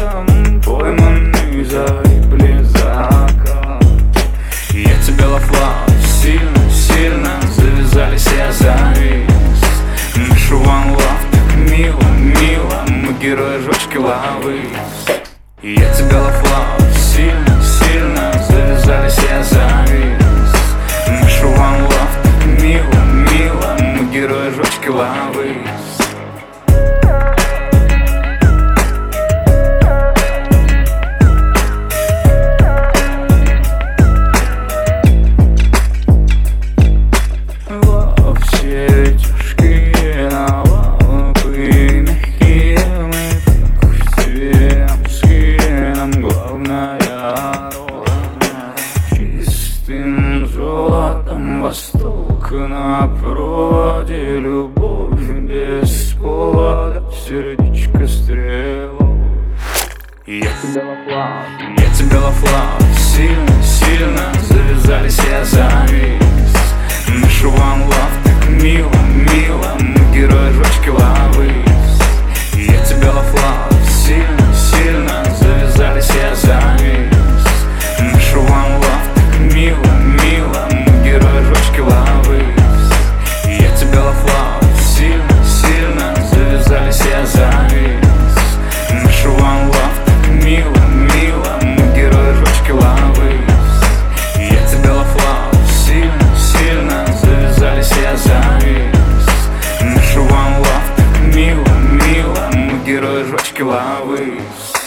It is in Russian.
золотом пойманный залипли закат. Я тебя ловлю сильно, сильно, завязали я завис. Наш one love так мило, мило, мы герои жёчки лавы. Я тебя ловлю сильно, сильно, завязали я завис. Наш one love так мило, мило, мы герои жёчки лавы. Все тяжкие навалы мягкие, мы как всем скинем. Главная роля чистым золотом, восток на проводе, любовь без повода, сердечко стрелой. Я тебя ловлю сильно, сильно, завязались я завис. Наш one love так мило, мило, мы герои жёчки лавы. Я тебя ловлю сильно, сильно, завязались я завис. Наш one love так мило, мило, мы герои жёчки лавы. Я тебя ловлю сильно, сильно, завязались я завис. Наш one love так мило, мило, мы герои жёчки лавы. Я тебя ловлю сильно, сильно, завязались я завис. Наш one love так мило, мило, мы герои жёчки лавы.